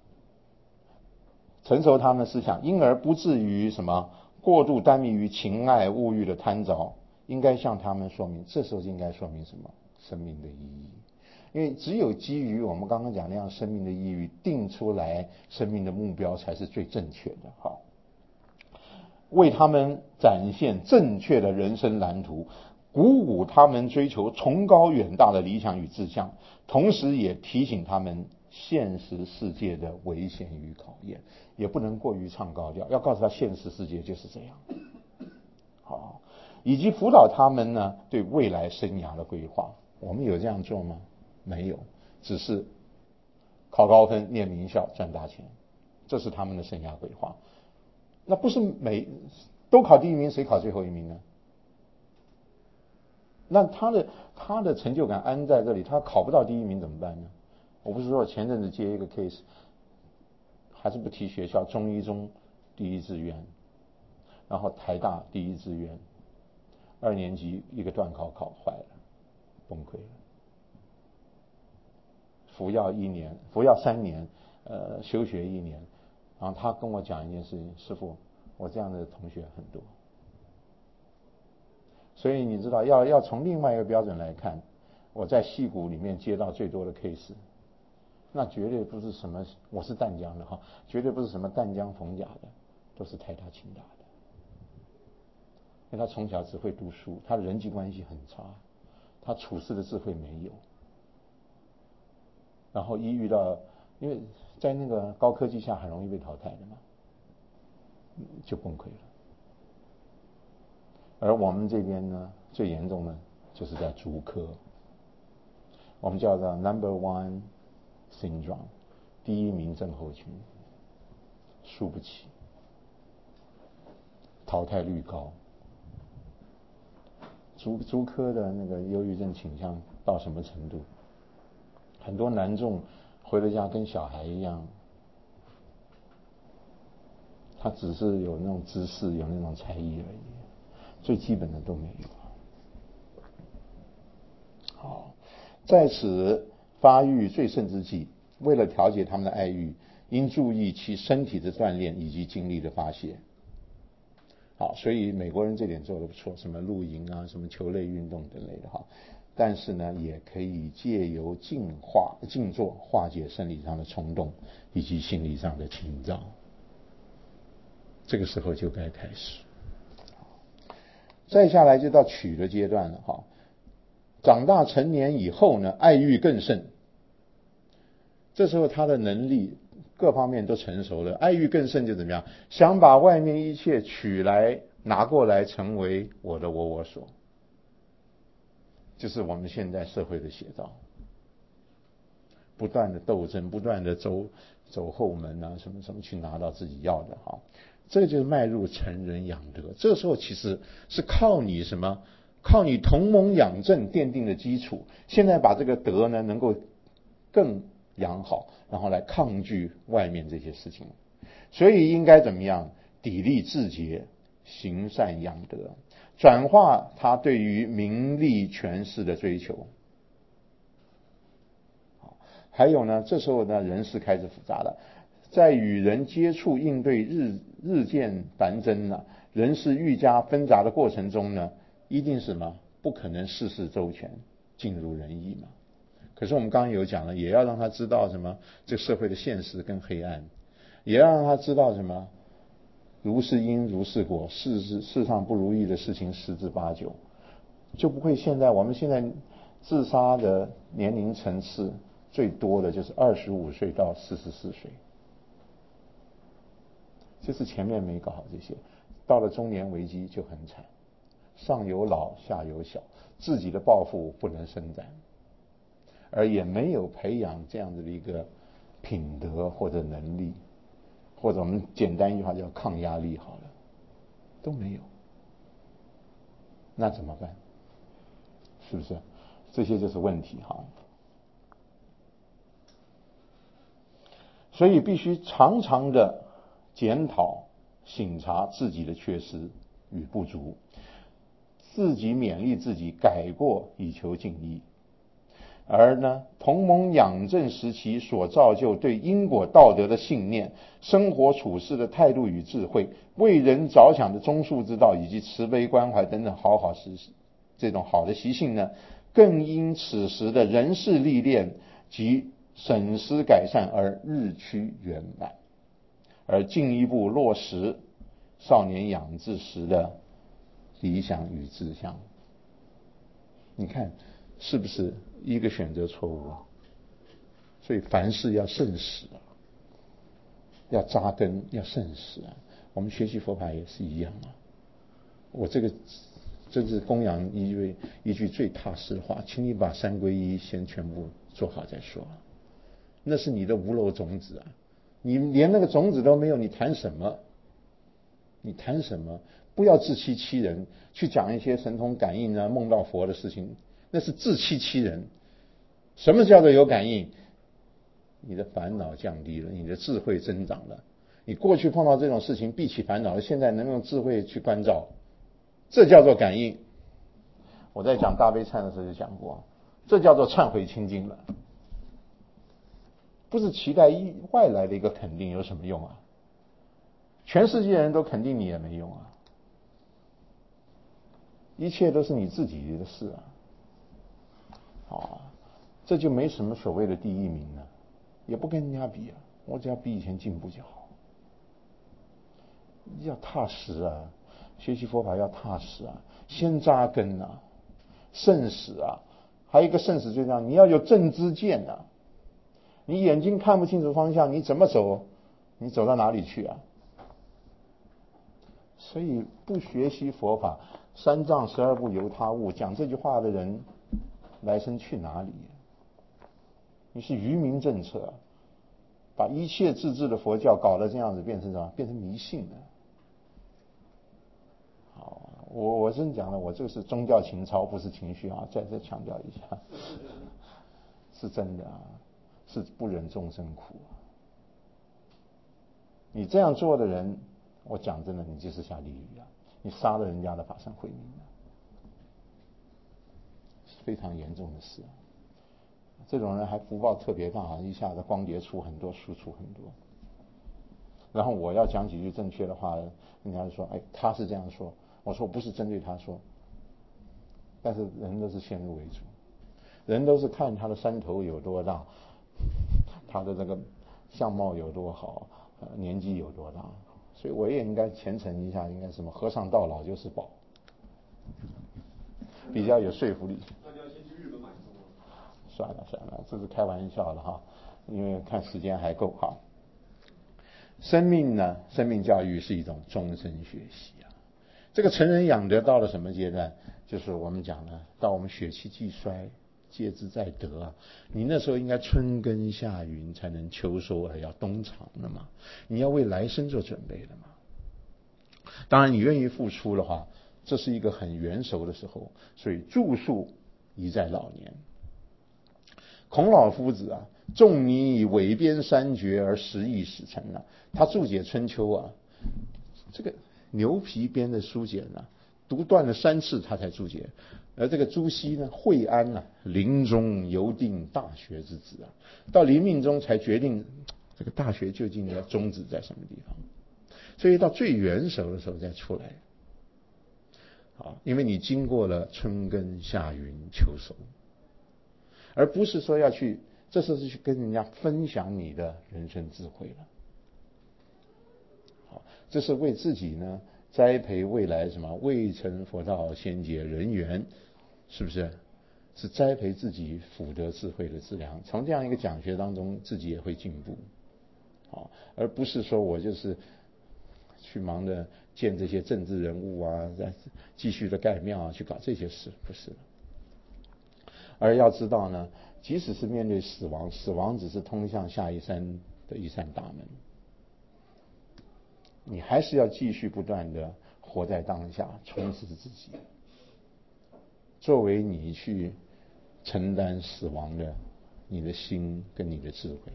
成熟他们的思想，因而不至于什么过度耽迷于情爱物欲的贪着，应该向他们说明，这时候就应该说明什么？生命的意义。因为只有基于我们刚刚讲那样生命的意义，定出来生命的目标才是最正确的。好，为他们展现正确的人生蓝图，鼓舞他们追求崇高远大的理想与志向，同时也提醒他们现实世界的危险与考验，也不能过于唱高调，要告诉他现实世界就是这样。好，以及辅导他们呢对未来生涯的规划。我们有这样做吗？没有，只是考高分、念名校、赚大钱，这是他们的生涯规划。那不是都考第一名，谁考最后一名呢？那他的成就感安在这里，他考不到第一名怎么办呢？我不是说前阵子接一个 case， 还是不提学校，中一中第一志愿，然后台大第一志愿，2年级一个段考考坏了，崩溃了，服药3年，休学1年，然后他跟我讲一件事情，师父，我这样的同学很多。 所以你知道要从另外一个标准来看，我在矽谷里面接到最多的 case， 那绝对不是什么，我是淡江的哈，绝对不是什么淡江逢甲的，都是台大清大的。因为他从小只会读书，他的人际关系很差，他处事的智慧没有，然后一遇到，因为在那个高科技下很容易被淘汰的嘛，就崩溃了。而我们这边呢，最严重的就是在竹科，我们叫做 Number One Syndrome， 第一名症候群，输不起，淘汰率高。竹科的那个忧郁症倾向到什么程度？很多男众回了家跟小孩一样，他只是有那种知识，有那种才艺而已，最基本的都没有。好，在此发育最盛之际，为了调节他们的爱欲，应注意其身体的锻炼以及精力的发泄。好，所以美国人这点做得不错，什么露营啊，什么球类运动等类的哈。但是呢，也可以借由静坐化解生理上的冲动以及心理上的情躁。这个时候就该开始。再下来就到取的阶段了哈。长大成年以后呢，爱欲更盛。这时候他的能力各方面都成熟了，爱欲更盛就怎么样？想把外面一切取来拿过来成为我的我所，就是我们现在社会的写照。不断的斗争，不断的走后门啊，什么什么去拿到自己要的哈，这个就是迈入成人养德。这个时候其实是靠你什么？靠你同盟养正奠定的基础。现在把这个德呢能够更养好，然后来抗拒外面这些事情。所以应该怎么样？砥砺志节，行善养德，转化他对于名利权势的追求。还有呢，这时候呢，人事开始复杂了，在与人接触应对日渐繁增了，人事愈加纷杂的过程中呢，一定是什么？不可能事事周全，尽如人意嘛。可是我们刚刚有讲了，也要让他知道什么？这个社会的现实跟黑暗，也要让他知道什么？如是因如是果，世上不如意的事情十之八九，就不会我们现在自杀的年龄层次最多的就是25岁到44岁，就是前面没搞好这些，到了中年危机就很惨，上有老下有小，自己的抱负不能伸展，而也没有培养这样子的一个品德或者能力，或者我们简单一句话叫抗压力好了，都没有，那怎么办？是不是？这些就是问题哈。所以必须常常的检讨、省察自己的缺失与不足，自己勉励自己改过以求进益。而呢，同盟养正时期所造就对因果道德的信念、生活处事的态度与智慧、为人着想的忠恕之道以及慈悲关怀等等这种好的习性呢，更因此时的人事历练及审思改善而日趋圆满，而进一步落实少年养志时的理想与志向。你看是不是一个选择错误啊？所以凡事要慎始啊，要扎根，要慎始啊。我们学习佛法也是一样啊。我这是供养一句最踏实的话，请你把三皈依先全部做好再说。那是你的无漏种子啊，你连那个种子都没有，你谈什么？你谈什么？不要自欺欺人，去讲一些神通感应啊、梦到佛的事情，那是自欺欺人。什么叫做有感应？你的烦恼降低了，你的智慧增长了。你过去碰到这种事情闭起烦恼，现在能用智慧去关照，这叫做感应。我在讲大悲忏的时候就讲过，这叫做忏悔清净了。不是期待外来的一个肯定有什么用啊？全世界人都肯定你也没用啊。 一切都是你自己的事这就没什么所谓的第一名了，也不跟人家比我只要比以前进步就好。要踏实学习佛法要踏实先扎根慎始还有一个慎始最重要，你要有正知见你眼睛看不清楚方向，你怎么走？你走到哪里去所以不学习佛法，三藏十二部由他悟，讲这句话的人来生去哪里？你是愚民政策把一切自治的佛教搞得这样子，变成什么？变成迷信了。我真讲了，我这个是宗教情操，不是情绪再强调一下，是真的是不忍众生苦你这样做的人，我讲真的，你就是下地狱你杀了人家的法身慧命是非常严重的事这种人还福报特别大一下子光碟出很多，书出很多。然后我要讲几句正确的话，人家就说他是这样说，我说不是针对他说，但是人都是先入为主，人都是看他的山头有多大，他的这个相貌有多好，年纪有多大，所以我也应该虔诚一下，应该什么和尚到老就是宝，比较有说服力。 那就要先去日本买书了。 算了，这是开玩笑的因为看时间还够生命呢，生命教育是一种终身学习这个成人养德到了什么阶段？就是我们讲的，到我们血气既衰，戒之在德你那时候应该春耕夏耘，才能秋收而要冬藏的嘛。你要为来生做准备的嘛。当然，你愿意付出的话，这是一个很元熟的时候。所以著述宜在老年。孔老夫子仲尼以韦编三绝而十义始成他注解春秋这个牛皮编的书简读断了3次他才注解。而这个朱熹呢，惠安临终犹定大学之旨到临命中才决定这个大学究竟的宗旨在什么地方。所以到最元首的时候再出来因为你经过了春耕夏耘秋收，而不是说要去，这是去跟人家分享你的人生智慧了。这是为自己呢栽培未来什么未成佛道先结人缘，是不是？是栽培自己福德智慧的质量。从这样一个讲学当中，自己也会进步而不是说我就是去忙着见这些政治人物再继续的盖庙去搞这些事，不是的。而要知道呢，即使是面对死亡，死亡只是通向下一生的一扇大门，你还是要继续不断的活在当下，充实自己，作为你去承担死亡的你的心跟你的智慧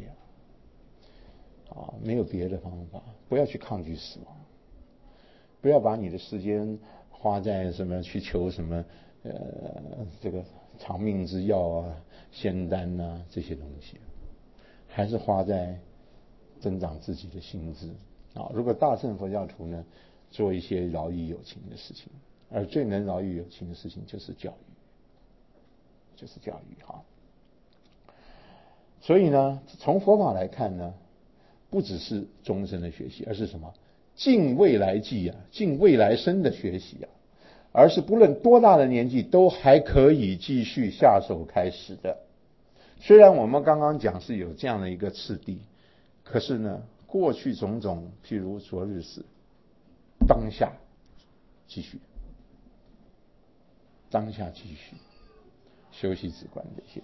没有别的方法。不要去抗拒死亡，不要把你的时间花在什么去求什么这个长命之药仙丹这些东西，还是花在增长自己的心智如果大乘佛教徒呢，做一些饶益有情的事情，而最能饶益有情的事情就是教育，所以呢，从佛法来看呢，不只是终身的学习，而是什么？尽未来际尽未来生的学习而是不论多大的年纪都还可以继续下手开始的。虽然我们刚刚讲是有这样的一个次第，可是呢，过去种种，譬如昨日死，当下继续，修习止观这些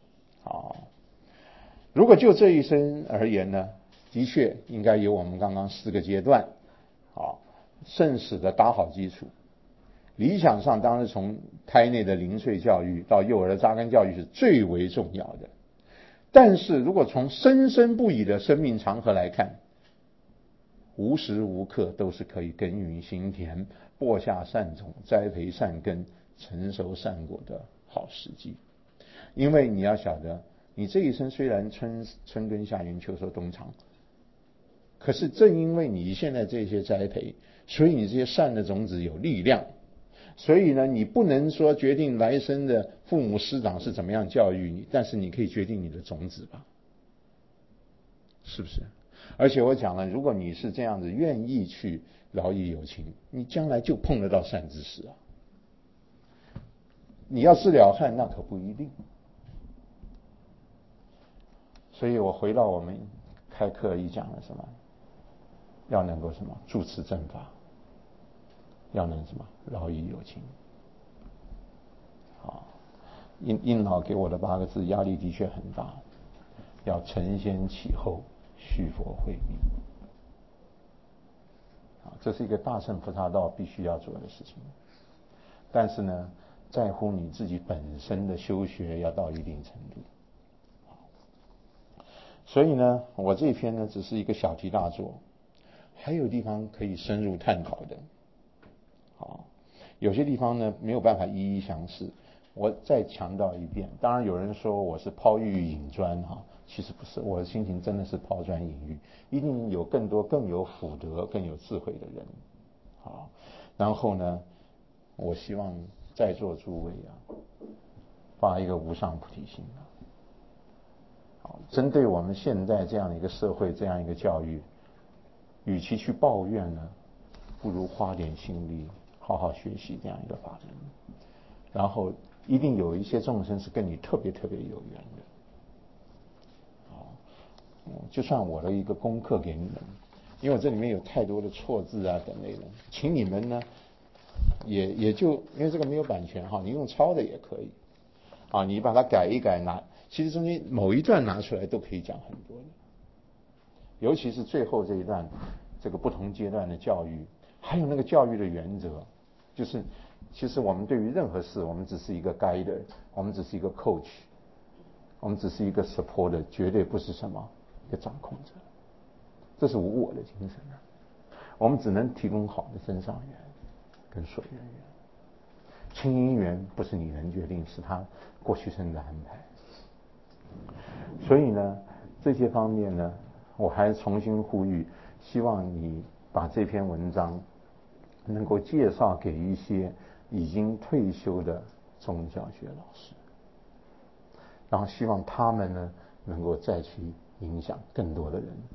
如果就这一生而言呢，的确应该有我们刚刚4个阶段慎始的打好基础。理想上当然从胎内的零碎教育到幼儿的扎根教育是最为重要的。但是如果从生生不已的生命长河来看，无时无刻都是可以耕耘心田，播下善种，栽培善根，成熟善果的好时机。因为你要晓得，你这一生虽然春耕夏耘秋收冬藏，可是正因为你现在这些栽培，所以你这些善的种子有力量。 所以呢，你不能说决定来生的父母师长是怎么样教育你，但是你可以决定你的种子吧，是不是？而且我讲了，如果你是这样子愿意去劳逸有情，你将来就碰得到善知识啊。你要治了汉，那可不一定。所以我回到我们开课一讲了什么，要能够什么住持正法，要能什么劳逸有情。好，印老给我的8个字压力的确很大，要承先启后，续佛慧命。这是一个大乘菩萨道必须要做的事情。但是呢，在乎你自己本身的修学要到一定程度。所以呢，我这篇呢只是一个小题大做，还有地方可以深入探讨的。好，有些地方呢没有办法一一详示，我再强调一遍。当然有人说我是抛玉引砖哈，其实不是，我的心情真的是抛砖引玉，一定有更多更有福德、更有智慧的人。好，然后呢，我希望在座诸位啊，发一个无上菩提心啊。好，针对我们现在这样的一个社会，这样一个教育，与其去抱怨呢，不如花点心力，好好学习这样一个法门。然后一定有一些众生是跟你特别特别有缘的。好，就算我的一个功课给你们，因为我这里面有太多的错字啊等内容，请你们呢也就因为这个没有版权哈，你用抄的也可以啊，你把它改一改其实中间某一段拿出来都可以讲很多的，尤其是最后这一段，这个不同阶段的教育，还有那个教育的原则，就是其实我们对于任何事，我们只是一个 guide， 我们只是一个 coach， 我们只是一个 supporter， 绝对不是什么一个掌控者，这是无我的精神啊。我们只能提供好的增上缘跟所缘缘，清因缘不是你能决定，是他过去生的安排。所以呢，这些方面呢，我还重新呼吁，希望你把这篇文章能够介绍给一些已经退休的宗教学老师，然后希望他们呢能够再去影响更多的人。